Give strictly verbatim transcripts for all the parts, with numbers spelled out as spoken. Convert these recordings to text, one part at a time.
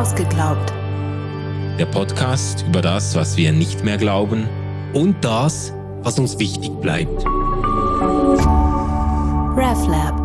Ausgeglaubt. Der Podcast über das, was wir nicht mehr glauben und das, was uns wichtig bleibt. RefLab.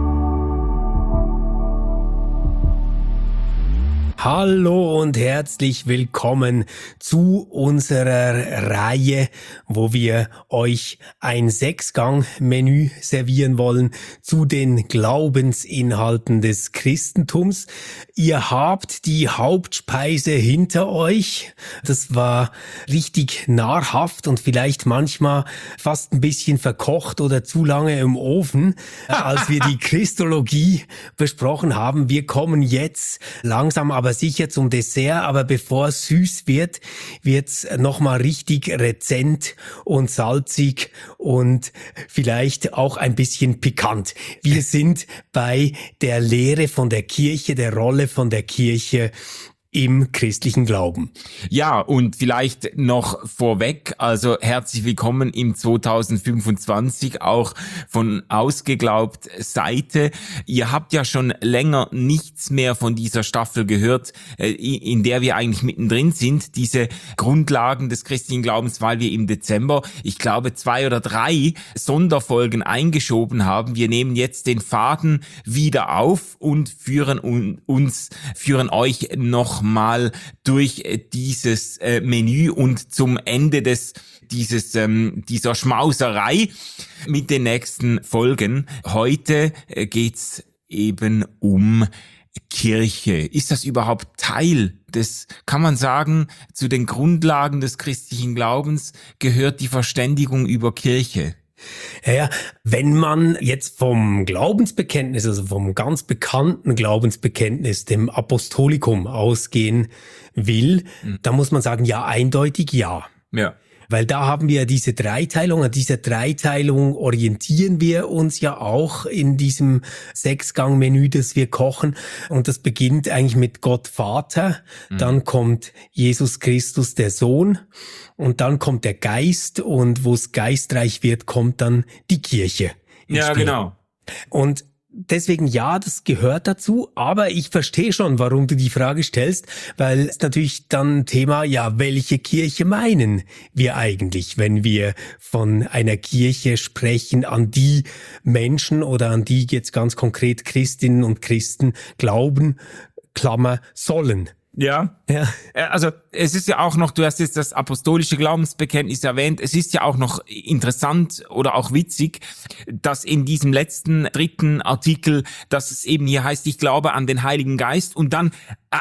Hallo und herzlich willkommen zu unserer Reihe, wo wir euch ein Sechsgang-Menü servieren wollen zu den Glaubensinhalten des Christentums. Ihr habt die Hauptspeise hinter euch. Das war richtig nahrhaft und vielleicht manchmal fast ein bisschen verkocht oder zu lange im Ofen, als wir die Christologie besprochen haben. Wir kommen jetzt langsam aber sicher zum Dessert, aber bevor es süß wird, wird's nochmal richtig rezent und salzig und vielleicht auch ein bisschen pikant. Wir sind bei der Lehre von der Kirche, der Rolle von der Kirche im christlichen Glauben. Ja, und vielleicht noch vorweg, also herzlich willkommen im zwanzig fünfundzwanzig, auch von Ausgeglaubt Seite. Ihr habt ja schon länger nichts mehr von dieser Staffel gehört, in der wir eigentlich mittendrin sind, diese Grundlagen des christlichen Glaubens, weil wir im Dezember, ich glaube, zwei oder drei Sonderfolgen eingeschoben haben. Wir nehmen jetzt den Faden wieder auf und führen uns, führen euch noch mal durch dieses äh, Menü und zum Ende des dieses ähm, dieser Schmauserei mit den nächsten Folgen. Heute äh, geht's eben um Kirche. Ist das überhaupt Teil des, kann man sagen, zu den Grundlagen des christlichen Glaubens gehört die Verständigung über Kirche? Ja, ja, wenn man jetzt vom Glaubensbekenntnis, also vom ganz bekannten Glaubensbekenntnis, dem Apostolikum ausgehen will, mhm. dann muss man sagen, ja, eindeutig ja. Ja. Weil da haben wir diese Dreiteilung, an dieser Dreiteilung orientieren wir uns ja auch in diesem Sechsgang-Menü, das wir kochen. Und das beginnt eigentlich mit Gott Vater, mhm. dann kommt Jesus Christus, der Sohn, und dann kommt der Geist, und wo es geistreich wird, kommt dann die Kirche. Ja, Spiel. Genau. Und deswegen ja, das gehört dazu, aber ich verstehe schon, warum du die Frage stellst, weil es natürlich dann ein Thema, ja, welche Kirche meinen wir eigentlich, wenn wir von einer Kirche sprechen, an die Menschen oder an die jetzt ganz konkret Christinnen und Christen glauben, Klammer, sollen. Ja, ja. Also es ist ja auch noch, du hast jetzt das apostolische Glaubensbekenntnis erwähnt, es ist ja auch noch interessant oder auch witzig, dass in diesem letzten, dritten Artikel, dass es eben hier heißt, ich glaube an den Heiligen Geist und dann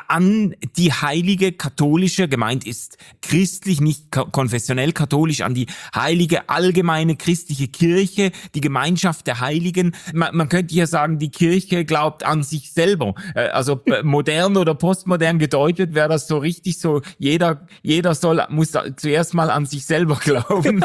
an die heilige katholische, gemeint ist christlich, nicht konfessionell katholisch, an die heilige allgemeine christliche Kirche, die Gemeinschaft der Heiligen. Man, man könnte hier sagen, die Kirche glaubt an sich selber. Also modern oder postmodern gedeutet wäre das so richtig so, jeder jeder soll muss zuerst mal an sich selber glauben.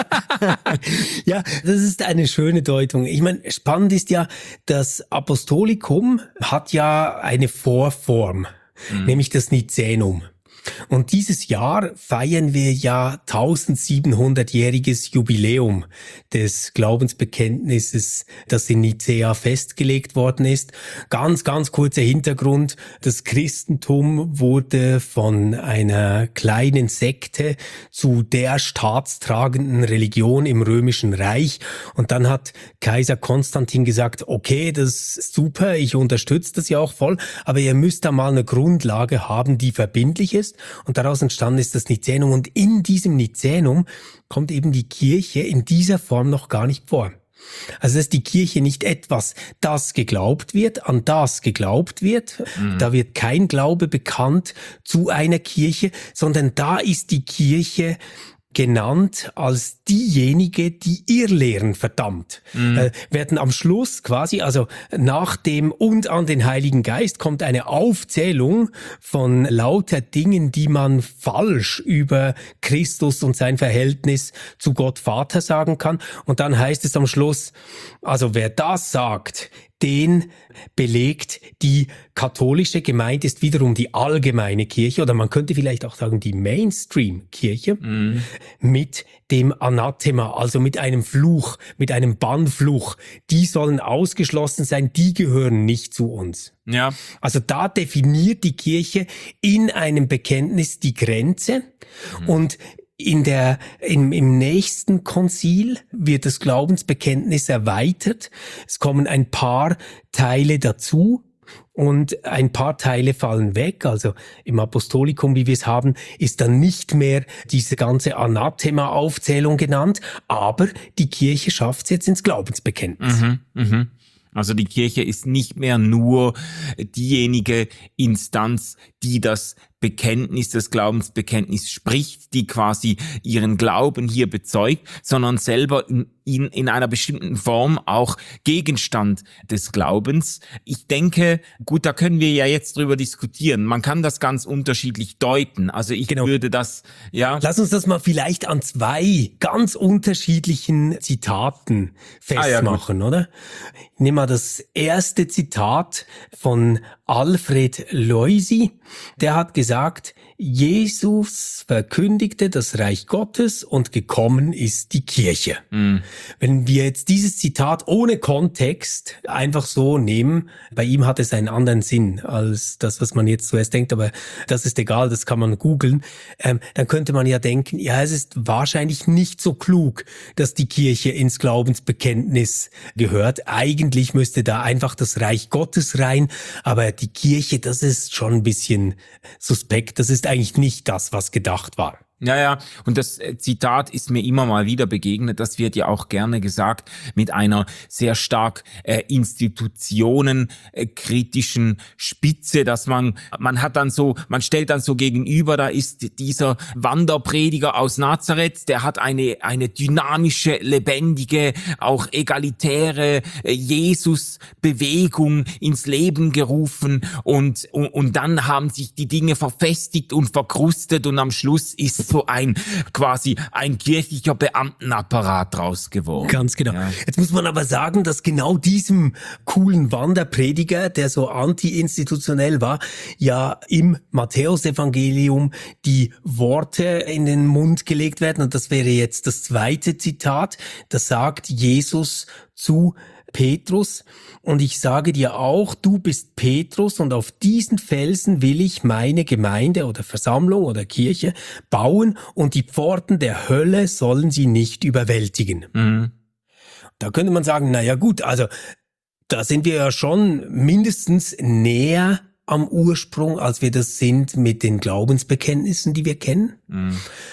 Ja, das ist eine schöne Deutung. Ich meine, spannend ist ja, das Apostolikum hat ja eine Vorform. Mhm. Nämlich das Nizänum. Und dieses Jahr feiern wir ja tausendsiebenhundertjähriges Jubiläum des Glaubensbekenntnisses, das in Nicäa festgelegt worden ist. Ganz, ganz kurzer Hintergrund. Das Christentum wurde von einer kleinen Sekte zu der staatstragenden Religion im Römischen Reich. Und dann hat Kaiser Konstantin gesagt, okay, das ist super, ich unterstütze das ja auch voll, aber ihr müsst da mal eine Grundlage haben, die verbindlich ist. Und daraus entstanden ist das Nizänum. Und in diesem Nizänum kommt eben die Kirche in dieser Form noch gar nicht vor. Also ist die Kirche nicht etwas, das geglaubt wird, an das geglaubt wird. Mhm. Da wird kein Glaube bekannt zu einer Kirche, sondern da ist die Kirche genannt als diejenige, die Irrlehren verdammt. Mhm. Äh, werden am Schluss quasi, also nach dem und an den Heiligen Geist kommt eine Aufzählung von lauter Dingen, die man falsch über Christus und sein Verhältnis zu Gott Vater sagen kann. Und dann heißt es am Schluss, also wer das sagt, den belegt, die katholische Gemeinde ist wiederum die allgemeine Kirche, oder man könnte vielleicht auch sagen die Mainstream-Kirche, mhm. mit dem Anathema, also mit einem Fluch, mit einem Bannfluch. Die sollen ausgeschlossen sein, die gehören nicht zu uns. Ja. Also da definiert die Kirche in einem Bekenntnis die Grenze, mhm. und in der, im, im nächsten Konzil wird das Glaubensbekenntnis erweitert. Es kommen ein paar Teile dazu und ein paar Teile fallen weg. Also im Apostolikum, wie wir es haben, ist dann nicht mehr diese ganze Anathema-Aufzählung genannt, aber die Kirche schafft es jetzt ins Glaubensbekenntnis. Mhm, mhm. Also die Kirche ist nicht mehr nur diejenige Instanz, die das Bekenntnis, das Glaubensbekenntnis spricht, die quasi ihren Glauben hier bezeugt, sondern selber in, in, in einer bestimmten Form auch Gegenstand des Glaubens. Ich denke, gut, da können wir ja jetzt drüber diskutieren. Man kann das ganz unterschiedlich deuten. Also ich genau. würde das, ja. Lass uns das mal vielleicht an zwei ganz unterschiedlichen Zitaten festmachen, ah, ja, oder? Ich nehme mal das erste Zitat von Alfred Loisy. Der hat gesagt, Jesus verkündigte das Reich Gottes und gekommen ist die Kirche. Mm. Wenn wir jetzt dieses Zitat ohne Kontext einfach so nehmen, bei ihm hat es einen anderen Sinn als das, was man jetzt zuerst denkt, aber das ist egal, das kann man googeln, ähm, dann könnte man ja denken, ja, es ist wahrscheinlich nicht so klug, dass die Kirche ins Glaubensbekenntnis gehört. Eigentlich müsste da einfach das Reich Gottes rein, aber die Kirche, das ist schon ein bisschen suspekt, das ist eigentlich nicht das, was gedacht war. Ja, ja, und das Zitat ist mir immer mal wieder begegnet, das wird ja auch gerne gesagt, mit einer sehr stark äh, institutionenkritischen äh, Spitze, dass man, man hat dann so, man stellt dann so gegenüber, da ist dieser Wanderprediger aus Nazareth, der hat eine, eine dynamische, lebendige, auch egalitäre äh, Jesus-Bewegung ins Leben gerufen und, und, und dann haben sich die Dinge verfestigt und verkrustet und am Schluss ist so ein quasi ein kirchlicher Beamtenapparat draus geworden. Ganz genau. Ja. Jetzt muss man aber sagen, dass genau diesem coolen Wanderprediger, der so anti-institutionell war, ja im Matthäusevangelium die Worte in den Mund gelegt werden. Und das wäre jetzt das zweite Zitat. Das sagt Jesus zu Petrus: Und ich sage dir auch, du bist Petrus, und auf diesen Felsen will ich meine Gemeinde oder Versammlung oder Kirche bauen, und die Pforten der Hölle sollen sie nicht überwältigen. Mhm. Da könnte man sagen, na ja gut, also da sind wir ja schon mindestens näher am Ursprung, als wir das sind mit den Glaubensbekenntnissen, die wir kennen. Mhm.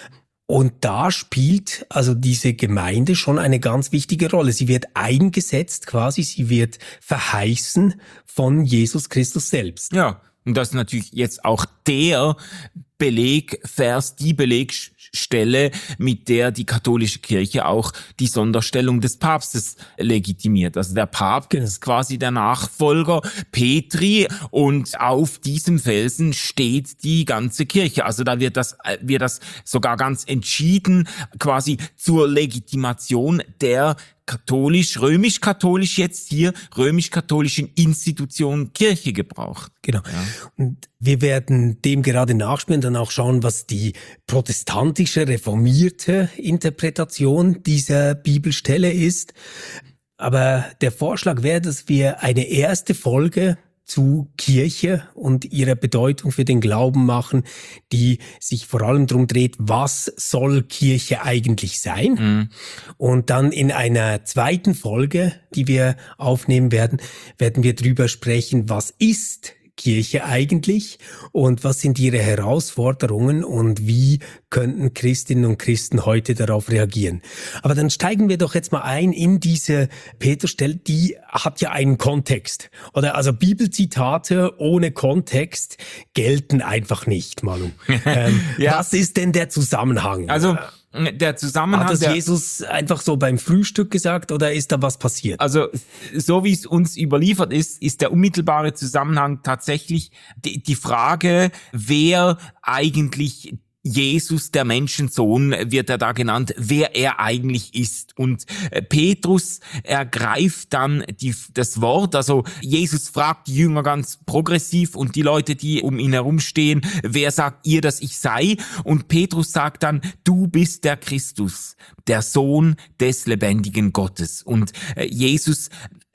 Und da spielt also diese Gemeinde schon eine ganz wichtige Rolle. Sie wird eingesetzt quasi, sie wird verheißen von Jesus Christus selbst. Ja, und das ist natürlich jetzt auch der Belegvers, die Belegstelle, mit der die katholische Kirche auch die Sonderstellung des Papstes legitimiert. Also der Papst genau. ist quasi der Nachfolger Petri und auf diesem Felsen steht die ganze Kirche. Also da wird das, wird das sogar ganz entschieden quasi zur Legitimation der katholisch, römisch-katholisch jetzt hier, römisch-katholischen Institution Kirche gebraucht. Genau. Ja. Und wir werden dem gerade nachspielen, dann auch schauen, was die protestantische, reformierte Interpretation dieser Bibelstelle ist. Aber der Vorschlag wäre, dass wir eine erste Folge zu Kirche und ihrer Bedeutung für den Glauben machen, die sich vor allem darum dreht, was soll Kirche eigentlich sein? Mhm. Und dann in einer zweiten Folge, die wir aufnehmen werden, werden wir drüber sprechen, was ist Kirche eigentlich und was sind ihre Herausforderungen und wie könnten Christinnen und Christen heute darauf reagieren. Aber dann steigen wir doch jetzt mal ein in diese Petrusstelle, die hat ja einen Kontext. Oder also Bibelzitate ohne Kontext gelten einfach nicht, Manu. ähm, ja. Was ist denn der Zusammenhang? Also der Zusammenhang... Hat das der, Jesus einfach so beim Frühstück gesagt oder ist da was passiert? Also so wie es uns überliefert ist, ist der unmittelbare Zusammenhang tatsächlich die, die Frage, wer eigentlich Jesus, der Menschensohn, wird er da genannt, wer er eigentlich ist. Und Petrus ergreift dann die, das Wort, also Jesus fragt die Jünger ganz progressiv und die Leute, die um ihn herumstehen, wer sagt ihr, dass ich sei? Und Petrus sagt dann, du bist der Christus, der Sohn des lebendigen Gottes. Und Jesus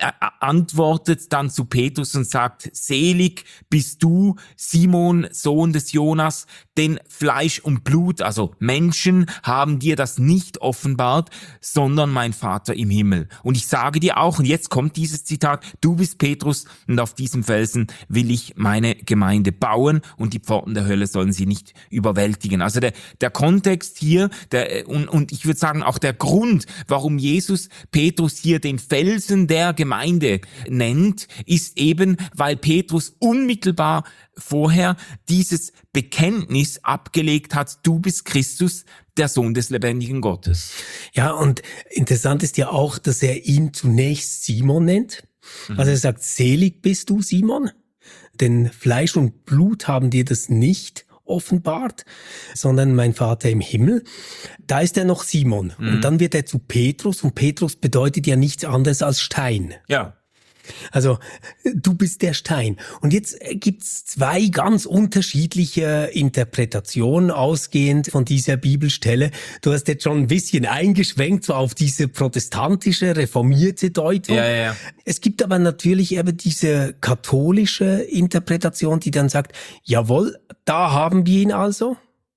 antwortet dann zu Petrus und sagt, selig bist du, Simon, Sohn des Jonas, denn Fleisch und Blut, also Menschen, haben dir das nicht offenbart, sondern mein Vater im Himmel. Und ich sage dir auch, und jetzt kommt dieses Zitat, du bist Petrus und auf diesem Felsen will ich meine Gemeinde bauen und die Pforten der Hölle sollen sie nicht überwältigen. Also der, der Kontext hier, der, und, und ich würde sagen auch der Grund, warum Jesus Petrus hier den Felsen der Gemeinde Gemeinde nennt, ist eben, weil Petrus unmittelbar vorher dieses Bekenntnis abgelegt hat, du bist Christus, der Sohn des lebendigen Gottes. Ja, und interessant ist ja auch, dass er ihn zunächst Simon nennt. Mhm. Also er sagt, selig bist du, Simon, denn Fleisch und Blut haben dir das nicht offenbart, sondern mein Vater im Himmel. Da ist er noch Simon. Mhm. Und dann wird er zu Petrus und Petrus bedeutet ja nichts anderes als Stein. Ja. Also, du bist der Stein. Und jetzt gibt's zwei ganz unterschiedliche Interpretationen ausgehend von dieser Bibelstelle. Du hast jetzt schon ein bisschen eingeschwenkt so auf diese protestantische, reformierte Deutung. Ja, ja, ja. Es gibt aber natürlich eben diese katholische Interpretation, die dann sagt, jawohl, da haben wir ihn also,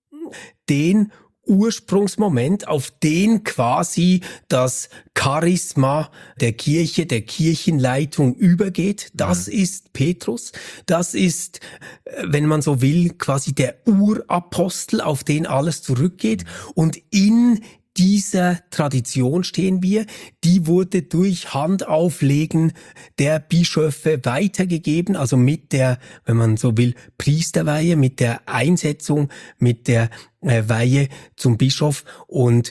den Ursprungsmoment, auf den quasi das Charisma der Kirche, der Kirchenleitung übergeht. Das ja. ist Petrus. Das ist, wenn man so will, quasi der Urapostel, auf den alles zurückgeht. Und in dieser Tradition stehen wir, die wurde durch Handauflegen der Bischöfe weitergegeben, also mit der, wenn man so will, Priesterweihe, mit der Einsetzung, mit der äh, Weihe zum Bischof und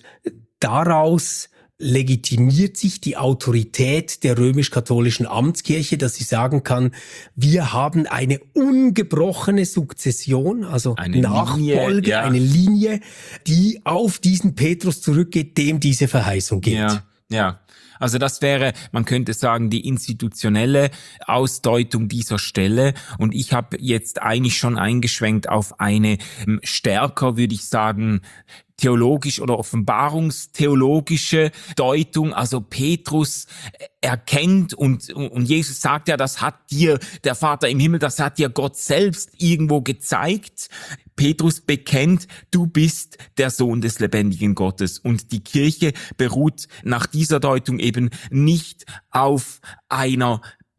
daraus legitimiert sich die Autorität der römisch-katholischen Amtskirche, dass sie sagen kann, wir haben eine ungebrochene Sukzession, also eine Nachfolge, Linie, ja. eine Linie, die auf diesen Petrus zurückgeht, dem diese Verheißung gilt. Ja, ja. Also das wäre, man könnte sagen, die institutionelle Ausdeutung dieser Stelle. Und ich habe jetzt eigentlich schon eingeschwenkt auf eine stärker, würde ich sagen, theologisch oder offenbarungstheologische Deutung. Also Petrus erkennt und, und Jesus sagt ja, das hat dir der Vater im Himmel, das hat dir Gott selbst irgendwo gezeigt. Petrus bekennt, du bist der Sohn des lebendigen Gottes. Und die Kirche beruht nach dieser Deutung eben nicht auf einer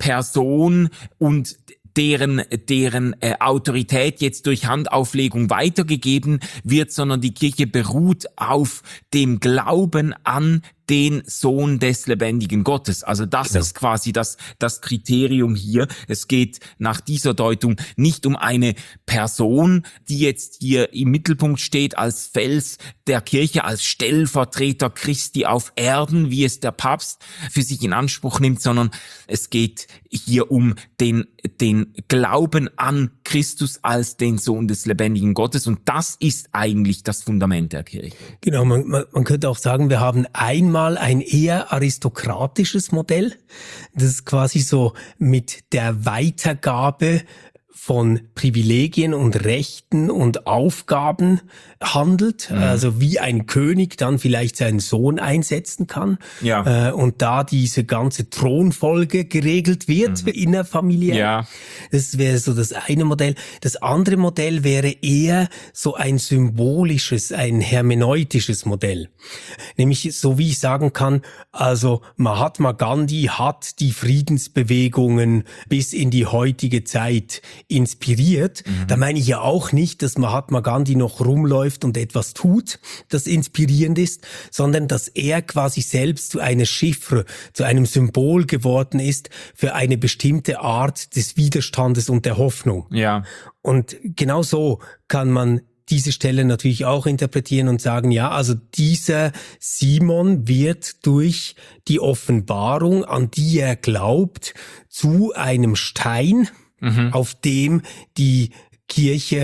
Person und deren deren äh, Autorität jetzt durch Handauflegung weitergegeben wird, sondern die Kirche beruht auf dem Glauben an den Sohn des lebendigen Gottes. Also das genau. ist quasi das das Kriterium hier. Es geht nach dieser Deutung nicht um eine Person, die jetzt hier im Mittelpunkt steht als Fels der Kirche, als Stellvertreter Christi auf Erden, wie es der Papst für sich in Anspruch nimmt, sondern es geht hier um den den Glauben an Christus als den Sohn des lebendigen Gottes. Und das ist eigentlich das Fundament der Kirche. Genau, man, man, man könnte auch sagen, wir haben einmal ein eher aristokratisches Modell, das quasi so mit der Weitergabe von Privilegien und Rechten und Aufgaben handelt, mhm. also wie ein König dann vielleicht seinen Sohn einsetzen kann ja. äh, und da diese ganze Thronfolge geregelt wird mhm. innerfamiliär. Ja. Das wäre so das eine Modell. Das andere Modell wäre eher so ein symbolisches, ein hermeneutisches Modell. Nämlich so wie ich sagen kann, also Mahatma Gandhi hat die Friedensbewegungen bis in die heutige Zeit inspiriert. Mhm. Da meine ich ja auch nicht, dass Mahatma Gandhi noch rumläuft und etwas tut, das inspirierend ist, sondern dass er quasi selbst zu einer Chiffre, zu einem Symbol geworden ist für eine bestimmte Art des Widerstandes und der Hoffnung. Ja. Und genau so kann man diese Stelle natürlich auch interpretieren und sagen, ja, also dieser Simon wird durch die Offenbarung, an die er glaubt, zu einem Stein, mhm. auf dem die Kirche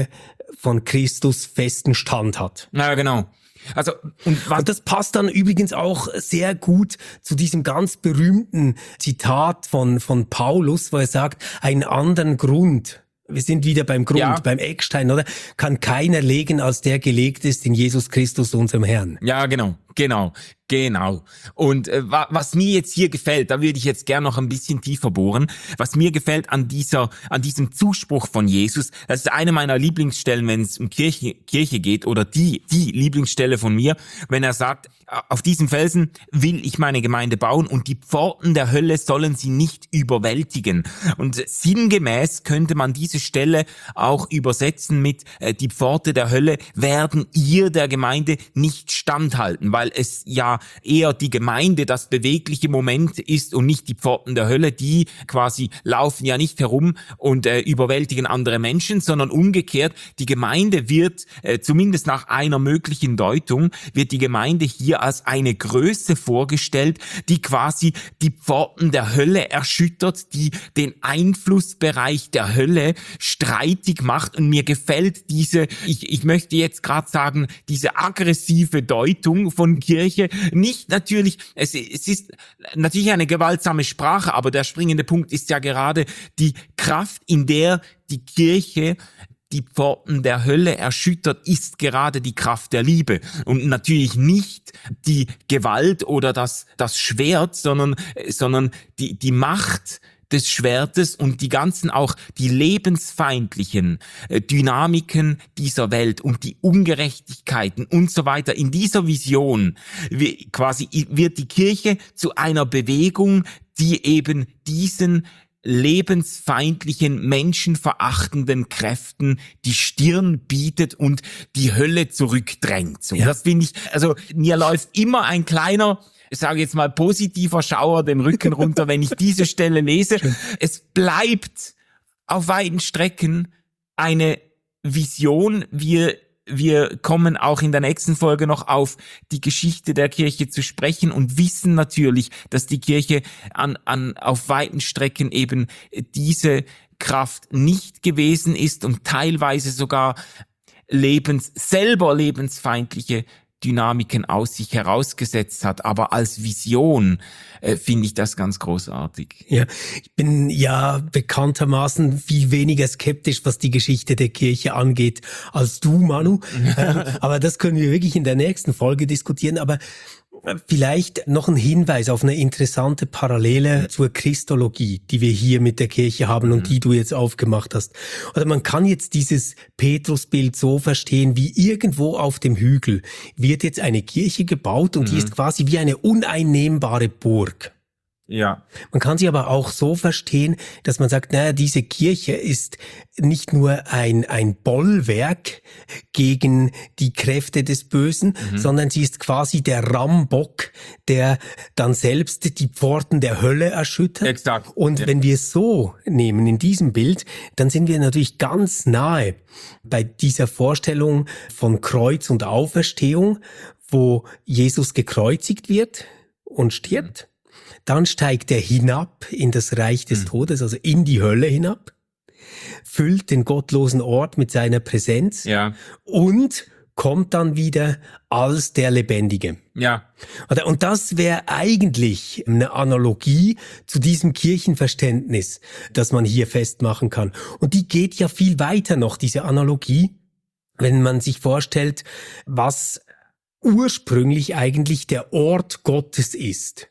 von Christus festen Stand hat. Ja, genau. Also, und, was und das passt dann übrigens auch sehr gut zu diesem ganz berühmten Zitat von, von Paulus, wo er sagt, einen anderen Grund, wir sind wieder beim Grund, ja. beim Eckstein, oder? Kann keiner legen, als der gelegt ist in Jesus Christus, unserem Herrn. Ja, genau, genau. Genau. Und äh, wa- was mir jetzt hier gefällt, da würde ich jetzt gern noch ein bisschen tiefer bohren, was mir gefällt an dieser, an diesem Zuspruch von Jesus, das ist eine meiner Lieblingsstellen, wenn es um Kirche, Kirche geht, oder die, die Lieblingsstelle von mir, wenn er sagt, auf diesem Felsen will ich meine Gemeinde bauen und die Pforten der Hölle sollen sie nicht überwältigen. Und sinngemäß könnte man diese Stelle auch übersetzen mit, äh, die Pforte der Hölle werden ihr der Gemeinde nicht standhalten, weil es ja eher die Gemeinde das bewegliche Moment ist und nicht die Pforten der Hölle, die quasi laufen ja nicht herum und äh, überwältigen andere Menschen, sondern umgekehrt, die Gemeinde wird, äh, zumindest nach einer möglichen Deutung, wird die Gemeinde hier als eine Größe vorgestellt, die quasi die Pforten der Hölle erschüttert, die den Einflussbereich der Hölle streitig macht, und mir gefällt diese, ich, ich möchte jetzt gerade sagen, diese aggressive Deutung von Kirche. Nicht natürlich, es, es ist natürlich eine gewaltsame Sprache, aber der springende Punkt ist ja gerade die Kraft, in der die Kirche die Pforten der Hölle erschüttert, ist gerade die Kraft der Liebe. Und natürlich nicht die Gewalt oder das, das Schwert, sondern, sondern die, die Macht des Schwertes und die ganzen auch die lebensfeindlichen äh, Dynamiken dieser Welt und die Ungerechtigkeiten und so weiter. In dieser Vision wie, quasi wird die Kirche zu einer Bewegung, die eben diesen lebensfeindlichen, menschenverachtenden Kräften die Stirn bietet und die Hölle zurückdrängt. So, ja. Das finde ich, also mir läuft immer ein kleiner, ich sage jetzt mal, positiver Schauer den Rücken runter, wenn ich diese Stelle lese. Es bleibt auf weiten Strecken eine Vision. Wir, wir kommen auch in der nächsten Folge noch auf die Geschichte der Kirche zu sprechen und wissen natürlich, dass die Kirche an, an, auf weiten Strecken eben diese Kraft nicht gewesen ist und teilweise sogar lebens, selber lebensfeindliche Dynamiken aus sich herausgesetzt hat, aber als Vision äh, finde ich das ganz großartig. Ja, ich bin ja bekanntermaßen viel weniger skeptisch, was die Geschichte der Kirche angeht, als du, Manu. ähm, aber das können wir wirklich in der nächsten Folge diskutieren. Aber vielleicht noch ein Hinweis auf eine interessante Parallele zur Christologie, die wir hier mit der Kirche haben und die du jetzt aufgemacht hast. Oder man kann jetzt dieses Petrusbild so verstehen, wie irgendwo auf dem Hügel wird jetzt eine Kirche gebaut und mhm. die ist quasi wie eine uneinnehmbare Burg. Ja. Man kann sie aber auch so verstehen, dass man sagt, naja, diese Kirche ist nicht nur ein, ein Bollwerk gegen die Kräfte des Bösen, mhm. sondern sie ist quasi der Rammbock, der dann selbst die Pforten der Hölle erschüttert. Exakt. Und ja. wenn wir es so nehmen in diesem Bild, dann sind wir natürlich ganz nahe bei dieser Vorstellung von Kreuz und Auferstehung, wo Jesus gekreuzigt wird und stirbt. Dann steigt er hinab in das Reich des Todes, also in die Hölle hinab, füllt den gottlosen Ort mit seiner Präsenz ja. und kommt dann wieder als der Lebendige. Ja. Und das wäre eigentlich eine Analogie zu diesem Kirchenverständnis, das man hier festmachen kann. Und die geht ja viel weiter noch, diese Analogie, wenn man sich vorstellt, was ursprünglich eigentlich der Ort Gottes ist.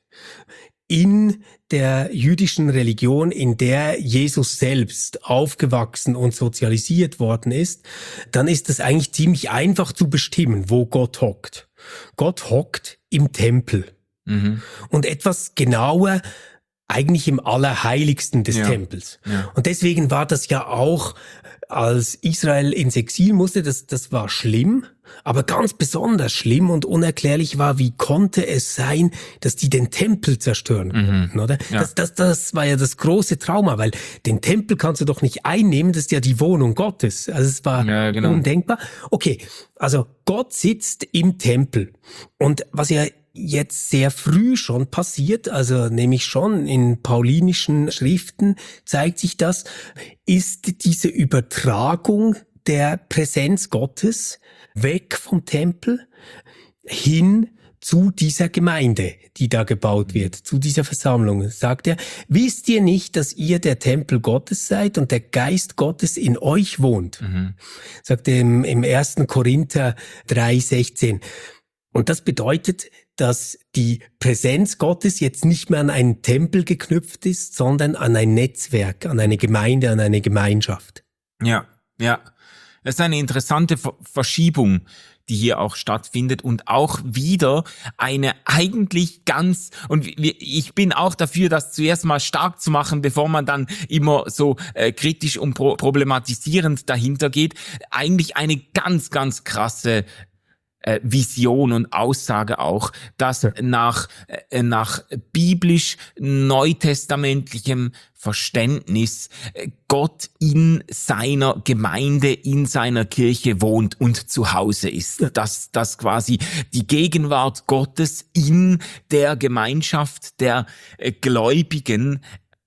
In der jüdischen Religion, in der Jesus selbst aufgewachsen und sozialisiert worden ist, dann ist es eigentlich ziemlich einfach zu bestimmen, wo Gott hockt. Gott hockt im Tempel. Mhm. Und etwas genauer eigentlich im Allerheiligsten des ja. Tempels. Ja. Und deswegen war das ja auch, als Israel ins Exil musste, das, das war schlimm, aber ganz besonders schlimm und unerklärlich war, wie konnte es sein, dass die den Tempel zerstören konnten, mhm. oder? Ja. Das, das, das war ja das große Trauma, weil den Tempel kannst du doch nicht einnehmen, das ist ja die Wohnung Gottes. Also es war ja, genau. undenkbar. Okay, also Gott sitzt im Tempel und was ja jetzt sehr früh schon passiert, also nämlich schon in paulinischen Schriften zeigt sich das, ist diese Übertragung der Präsenz Gottes weg vom Tempel hin zu dieser Gemeinde, die da gebaut wird, zu dieser Versammlung. Sagt er, wisst ihr nicht, dass ihr der Tempel Gottes seid und der Geist Gottes in euch wohnt? Mhm. Sagt er im, im ersten Korinther drei sechzehn. Und das bedeutet, dass die Präsenz Gottes jetzt nicht mehr an einen Tempel geknüpft ist, sondern an ein Netzwerk, an eine Gemeinde, an eine Gemeinschaft. Ja, ja. Das ist eine interessante Verschiebung, die hier auch stattfindet und auch wieder eine eigentlich ganz, und ich bin auch dafür, das zuerst mal stark zu machen, bevor man dann immer so äh, kritisch und pro- problematisierend dahinter geht, eigentlich eine ganz, ganz krasse äh, Vision und Aussage auch, dass ja. nach, äh, nach biblisch-neutestamentlichem Verständnis Gott in seiner Gemeinde, in seiner Kirche wohnt und zu Hause ist. Dass, dass quasi die Gegenwart Gottes in der Gemeinschaft der Gläubigen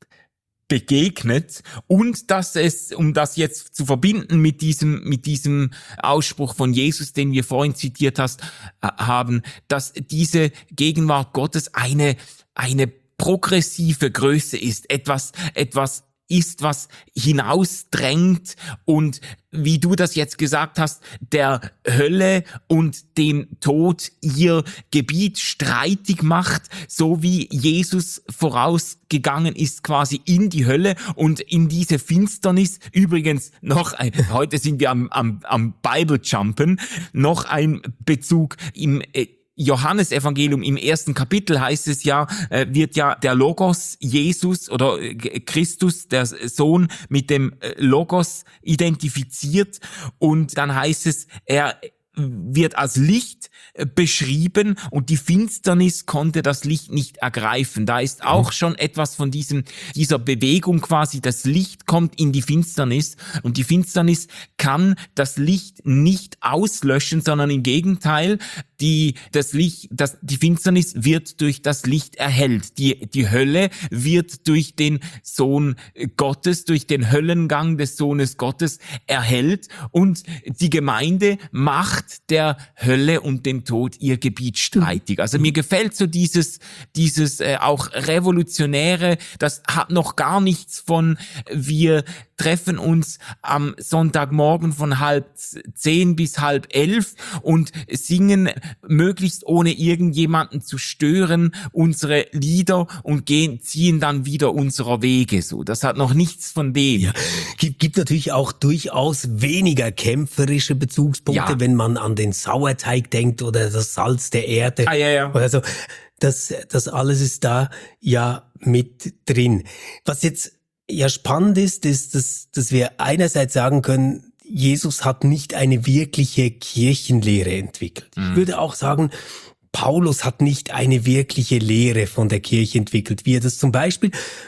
begegnet und dass es, um das jetzt zu verbinden mit diesem, mit diesem Ausspruch von Jesus, den wir vorhin zitiert hast, äh, haben, dass diese Gegenwart Gottes eine, eine progressive Größe ist, etwas, etwas ist, was hinausdrängt und, wie du das jetzt gesagt hast, der Hölle und dem Tod ihr Gebiet streitig macht, so wie Jesus vorausgegangen ist quasi in die Hölle und in diese Finsternis. Übrigens noch ein, heute sind wir am, am, am Bible-Jumpen, noch ein Bezug im äh, Johannesevangelium im ersten Kapitel heißt es ja, äh, wird ja der Logos Jesus oder äh, Christus, der Sohn, mit dem äh, Logos identifiziert und dann heißt es, er wird als Licht beschrieben und die Finsternis konnte das Licht nicht ergreifen. Da ist auch schon etwas von diesem, dieser Bewegung quasi, das Licht kommt in die Finsternis und die Finsternis kann das Licht nicht auslöschen, sondern im Gegenteil, die, das Licht, das, die Finsternis wird durch das Licht erhellt. Die, die Hölle wird durch den Sohn Gottes, durch den Höllengang des Sohnes Gottes erhellt und die Gemeinde macht der Hölle und dem Tod ihr Gebiet streitig. Also mir gefällt so dieses, dieses äh, auch Revolutionäre, das hat noch gar nichts von, wir treffen uns am Sonntagmorgen von halb zehn bis halb elf und singen möglichst ohne irgendjemanden zu stören unsere Lieder und gehen, ziehen dann wieder unserer Wege. So, das hat noch nichts von dem. Ja, gibt, gibt natürlich auch durchaus weniger kämpferische Bezugspunkte, ja. wenn man an den Sauerteig denkt oder das Salz der Erde. Ah, ja, ja. Oder so. Das, das alles ist da ja mit drin. Was jetzt ja spannend ist, ist, dass, dass wir einerseits sagen können, Jesus hat nicht eine wirkliche Kirchenlehre entwickelt. Mhm. Ich würde auch sagen, Paulus hat nicht eine wirkliche Lehre von der Kirche entwickelt, wie er das zum Beispiel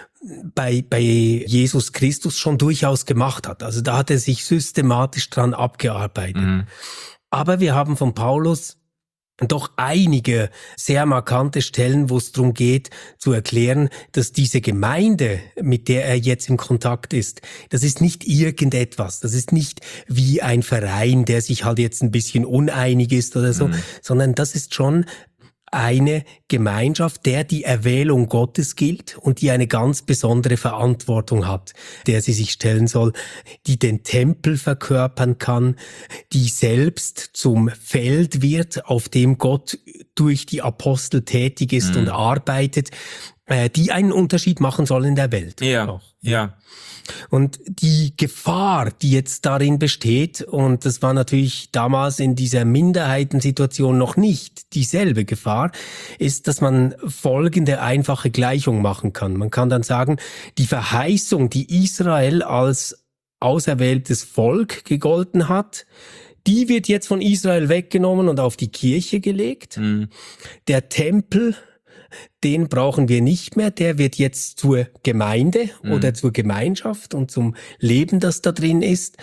bei, bei Jesus Christus schon durchaus gemacht hat. Also da hat er sich systematisch dran abgearbeitet. Mhm. Aber wir haben von Paulus doch einige sehr markante Stellen, wo es darum geht, zu erklären, dass diese Gemeinde, mit der er jetzt im Kontakt ist, das ist nicht irgendetwas, das ist nicht wie ein Verein, der sich halt jetzt ein bisschen uneinig ist oder so, mhm. sondern das ist schon eine Gemeinschaft, der die Erwählung Gottes gilt und die eine ganz besondere Verantwortung hat, der sie sich stellen soll, die den Tempel verkörpern kann, die selbst zum Feld wird, auf dem Gott durch die Apostel tätig ist mhm. und arbeitet, äh, die einen Unterschied machen soll in der Welt. Ja, auch. ja. Und die Gefahr, die jetzt darin besteht, und das war natürlich damals in dieser Minderheitensituation noch nicht dieselbe Gefahr, ist, dass man folgende einfache Gleichung machen kann. Man kann dann sagen, die Verheißung, die Israel als auserwähltes Volk gegolten hat, die wird jetzt von Israel weggenommen und auf die Kirche gelegt. Mhm. Der Tempel, den brauchen wir nicht mehr, der wird jetzt zur Gemeinde mhm. oder zur Gemeinschaft und zum Leben, das da drin ist.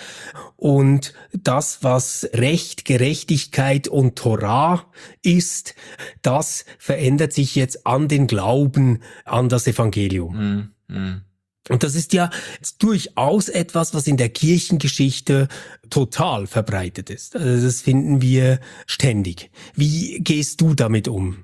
Und das, was Recht, Gerechtigkeit und Torah ist, das verändert sich jetzt an den Glauben an das Evangelium. Mhm. Und das ist ja durchaus etwas, was in der Kirchengeschichte total verbreitet ist. Also das finden wir ständig. Wie gehst du damit um?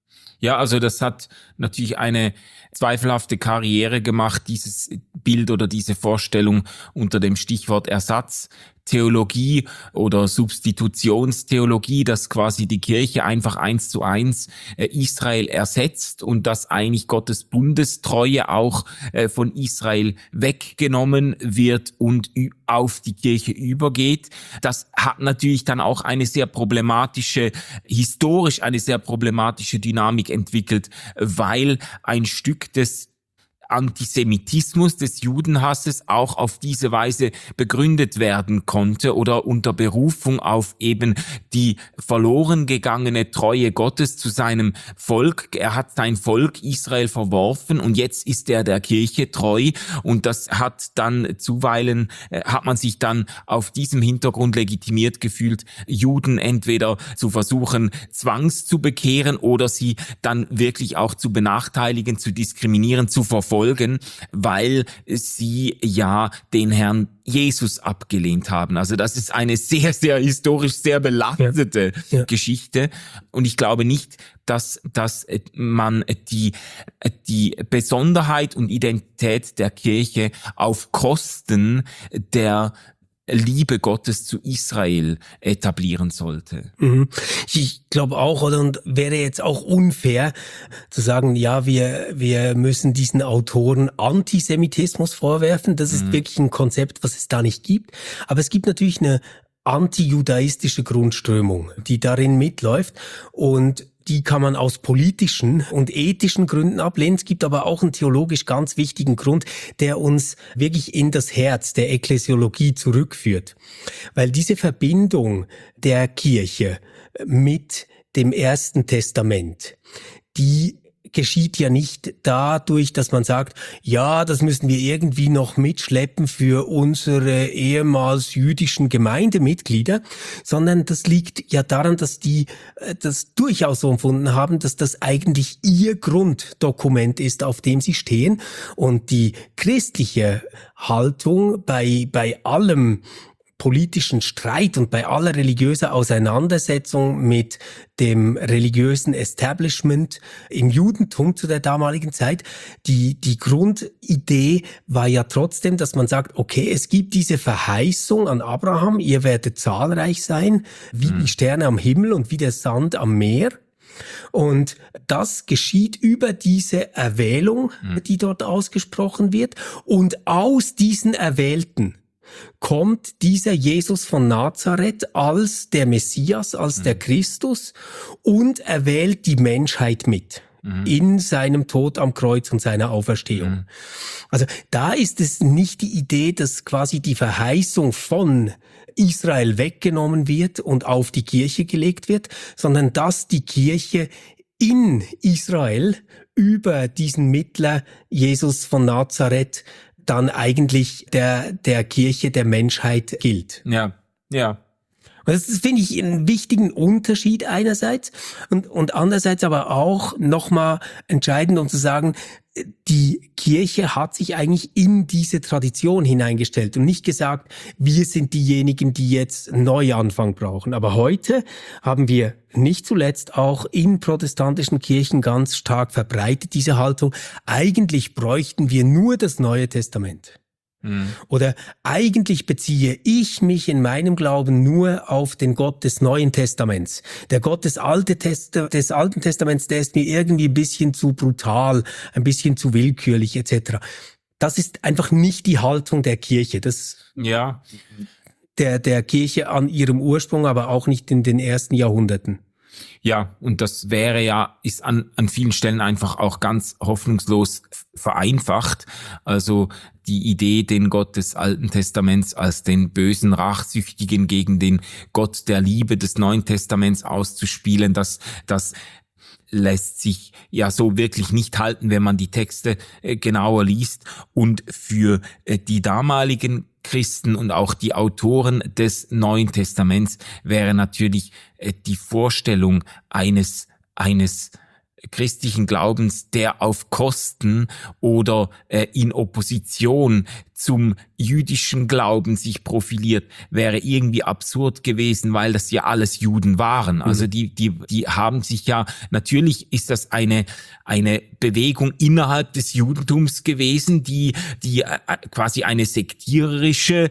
Ja, also das hat natürlich eine zweifelhafte Karriere gemacht, dieses Bild oder diese Vorstellung unter dem Stichwort Ersatztheologie oder Substitutionstheologie, dass quasi die Kirche einfach eins zu eins äh, Israel ersetzt und dass eigentlich Gottes Bundestreue auch äh, von Israel weggenommen wird und ü- auf die Kirche übergeht. Das hat natürlich dann auch eine sehr problematische, historisch eine sehr problematische Dynamik entwickelt, weil ein Stück des Antisemitismus, des Judenhasses auch auf diese Weise begründet werden konnte oder unter Berufung auf eben die verloren gegangene Treue Gottes zu seinem Volk. Er hat sein Volk Israel verworfen und jetzt ist er der Kirche treu, und das hat dann zuweilen, äh, hat man sich dann auf diesem Hintergrund legitimiert gefühlt, Juden entweder zu versuchen, zwangs zu bekehren oder sie dann wirklich auch zu benachteiligen, zu diskriminieren, zu verfolgen, weil sie ja den Herrn Jesus abgelehnt haben. Also das ist eine sehr, sehr historisch sehr belastete ja. Ja. Geschichte. Und ich glaube nicht, dass, dass man die, die Besonderheit und Identität der Kirche auf Kosten der Liebe Gottes zu Israel etablieren sollte. Mhm. Ich glaube auch, oder, und wäre jetzt auch unfair zu sagen, ja, wir wir müssen diesen Autoren Antisemitismus vorwerfen. Das ist mhm. wirklich ein Konzept, was es da nicht gibt. Aber es gibt natürlich eine antijudaistische Grundströmung, die darin mitläuft, und die kann man aus politischen und ethischen Gründen ablehnen. Es gibt aber auch einen theologisch ganz wichtigen Grund, der uns wirklich in das Herz der Ekklesiologie zurückführt. Weil diese Verbindung der Kirche mit dem Ersten Testament, die geschieht ja nicht dadurch, dass man sagt, ja, das müssen wir irgendwie noch mitschleppen für unsere ehemals jüdischen Gemeindemitglieder, sondern das liegt ja daran, dass die das durchaus so empfunden haben, dass das eigentlich ihr Grunddokument ist, auf dem sie stehen. Und die christliche Haltung bei, bei allem politischen Streit und bei aller religiöser Auseinandersetzung mit dem religiösen Establishment im Judentum zu der damaligen Zeit, die, die Grundidee war ja trotzdem, dass man sagt, okay, es gibt diese Verheißung an Abraham, ihr werdet zahlreich sein, wie die Sterne am Himmel und wie der Sand am Meer. Und das geschieht über diese Erwählung, die dort ausgesprochen wird. Und aus diesen Erwählten kommt dieser Jesus von Nazareth als der Messias, als mhm. der Christus, und erwählt die Menschheit mit mhm. in seinem Tod am Kreuz und seiner Auferstehung. Mhm. Also da ist es nicht die Idee, dass quasi die Verheißung von Israel weggenommen wird und auf die Kirche gelegt wird, sondern dass die Kirche in Israel über diesen Mittler Jesus von Nazareth dann eigentlich der, der Kirche der Menschheit gilt. Ja, ja. Und das finde ich einen wichtigen Unterschied einerseits und, und andererseits aber auch nochmal entscheidend, um zu sagen, die Kirche hat sich eigentlich in diese Tradition hineingestellt und nicht gesagt, wir sind diejenigen, die jetzt Neuanfang brauchen. Aber heute haben wir nicht zuletzt auch in protestantischen Kirchen ganz stark verbreitet diese Haltung, eigentlich bräuchten wir nur das Neue Testament. Mhm. Oder eigentlich beziehe ich mich in meinem Glauben nur auf den Gott des Neuen Testaments. Der Gott des, Alte Test- des Alten Testaments, der ist mir irgendwie ein bisschen zu brutal, ein bisschen zu willkürlich et cetera. Das ist einfach nicht die Haltung der Kirche. Das ja. der, der Kirche an ihrem Ursprung, aber auch nicht in den ersten Jahrhunderten. Ja, und das wäre ja, ist an, an vielen Stellen einfach auch ganz hoffnungslos vereinfacht. Also die Idee, den Gott des Alten Testaments als den bösen Rachsüchtigen gegen den Gott der Liebe des Neuen Testaments auszuspielen, das, das lässt sich ja so wirklich nicht halten, wenn man die Texte äh, genauer liest. Und für äh, die damaligen Christen und auch die Autoren des Neuen Testaments wäre natürlich äh, die Vorstellung eines eines christlichen Glaubens, der auf Kosten oder äh, in Opposition zum jüdischen Glauben sich profiliert, wäre irgendwie absurd gewesen, weil das ja alles Juden waren. Also die die die haben sich ja, natürlich ist das eine eine Bewegung innerhalb des Judentums gewesen, die die äh, quasi eine sektiererische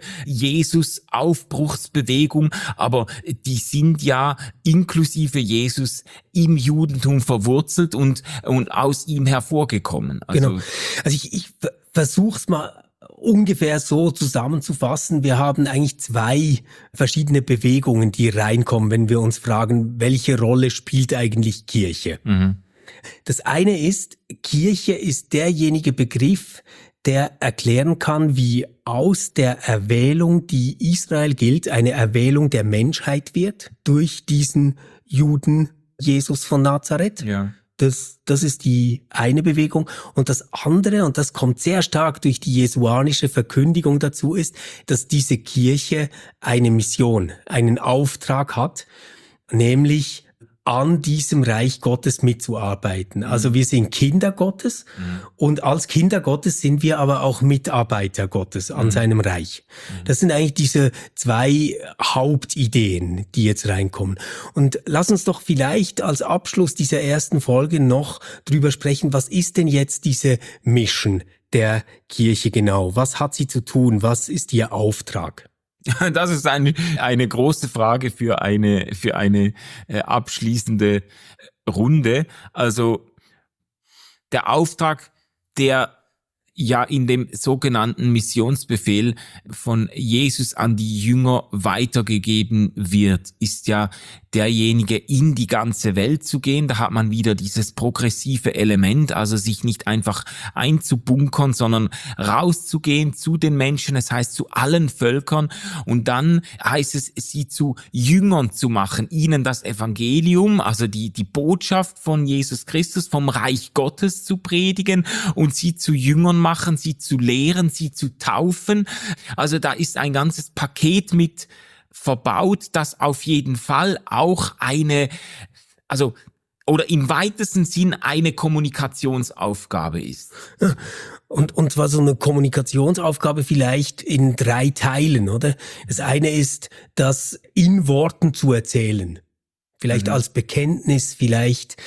Jesus-Aufbruchsbewegung, aber die sind ja inklusive Jesus im Judentum verwurzelt und und aus ihm hervorgekommen. Also, genau. Also ich, ich versuch's mal ungefähr so zusammenzufassen. Wir haben eigentlich zwei verschiedene Bewegungen, die reinkommen, wenn wir uns fragen, welche Rolle spielt eigentlich Kirche? Mhm. Das eine ist, Kirche ist derjenige Begriff, der erklären kann, wie aus der Erwählung, die Israel gilt, eine Erwählung der Menschheit wird durch diesen Juden Jesus von Nazareth. Ja. Das, das ist die eine Bewegung. Und das andere, und das kommt sehr stark durch die jesuanische Verkündigung dazu, ist, dass diese Kirche eine Mission, einen Auftrag hat, nämlich an diesem Reich Gottes mitzuarbeiten. Also wir sind Kinder Gottes mhm. und als Kinder Gottes sind wir aber auch Mitarbeiter Gottes an mhm. seinem Reich. Das sind eigentlich diese zwei Hauptideen, die jetzt reinkommen. Und lass uns doch vielleicht als Abschluss dieser ersten Folge noch drüber sprechen, was ist denn jetzt diese Mission der Kirche genau? Was hat sie zu tun? Was ist ihr Auftrag? Das ist eine, eine große Frage für eine, für eine äh, abschließende Runde. Also der Auftrag, der ja in dem sogenannten Missionsbefehl von Jesus an die Jünger weitergegeben wird, ist ja derjenige, in die ganze Welt zu gehen. Da hat man wieder dieses progressive Element, also sich nicht einfach einzubunkern, sondern rauszugehen zu den Menschen, das heißt zu allen Völkern, und dann heißt es, sie zu Jüngern zu machen, ihnen das Evangelium, also die, die Botschaft von Jesus Christus, vom Reich Gottes zu predigen und sie zu Jüngern machen, sie zu lehren, sie zu taufen. Also da ist ein ganzes Paket mit verbaut, das auf jeden Fall auch eine, also oder im weitesten Sinn eine Kommunikationsaufgabe ist. Und, und zwar so eine Kommunikationsaufgabe vielleicht in drei Teilen, oder? Das eine ist, das in Worten zu erzählen. Vielleicht mhm. als Bekenntnis, vielleicht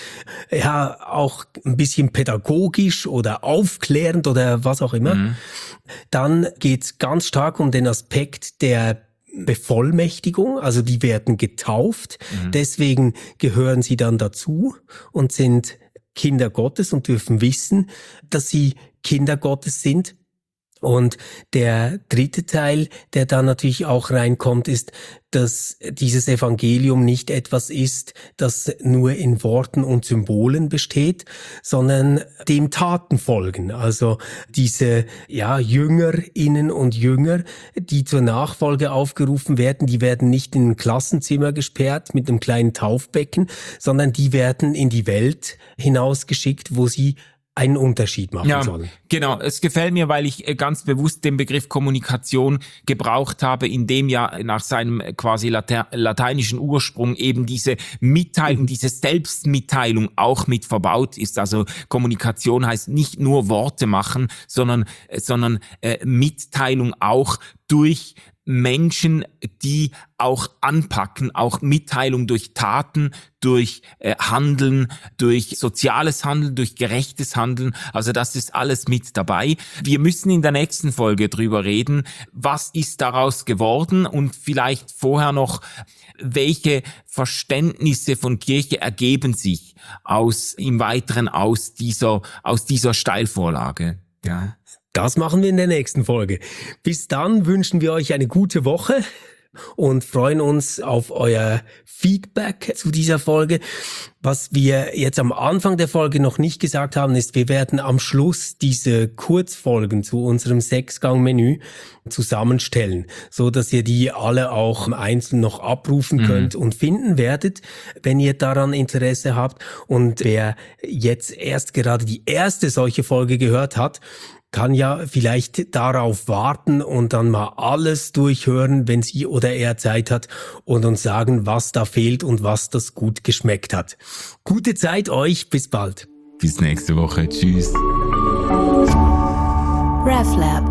ja auch ein bisschen pädagogisch oder aufklärend oder was auch immer. Mhm. Dann geht's ganz stark um den Aspekt der Bevollmächtigung, also die werden getauft, mhm. deswegen gehören sie dann dazu und sind Kinder Gottes und dürfen wissen, dass sie Kinder Gottes sind. Und der dritte Teil, der da natürlich auch reinkommt, ist, dass dieses Evangelium nicht etwas ist, das nur in Worten und Symbolen besteht, sondern dem Taten folgen. Also diese ja Jüngerinnen und Jünger, die zur Nachfolge aufgerufen werden, die werden nicht in ein Klassenzimmer gesperrt mit einem kleinen Taufbecken, sondern die werden in die Welt hinausgeschickt, wo sie einen Unterschied machen ja, sollen. Genau, es gefällt mir, weil ich ganz bewusst den Begriff Kommunikation gebraucht habe, in dem ja nach seinem quasi late- lateinischen Ursprung eben diese Mitteilung, diese Selbstmitteilung auch mit verbaut ist. Also Kommunikation heißt nicht nur Worte machen, sondern, sondern äh, Mitteilung auch durch Menschen, die auch anpacken, auch Mitteilung durch Taten, durch äh, Handeln, durch soziales Handeln, durch gerechtes Handeln. Also das ist alles mit dabei. Wir müssen in der nächsten Folge drüber reden, was ist daraus geworden und vielleicht vorher noch, welche Verständnisse von Kirche ergeben sich aus im Weiteren aus dieser aus dieser Steilvorlage. Ja. Das machen wir in der nächsten Folge. Bis dann wünschen wir euch eine gute Woche und freuen uns auf euer Feedback zu dieser Folge. Was wir jetzt am Anfang der Folge noch nicht gesagt haben, ist, wir werden am Schluss diese Kurzfolgen zu unserem Sechsgang-Menü zusammenstellen, so dass ihr die alle auch einzeln noch abrufen könnt mhm. und finden werdet, wenn ihr daran Interesse habt. Und wer jetzt erst gerade die erste solche Folge gehört hat, kann ja vielleicht darauf warten und dann mal alles durchhören, wenn sie oder er Zeit hat und uns sagen, was da fehlt und was das gut geschmeckt hat. Gute Zeit euch, bis bald. Bis nächste Woche. Tschüss. RefLab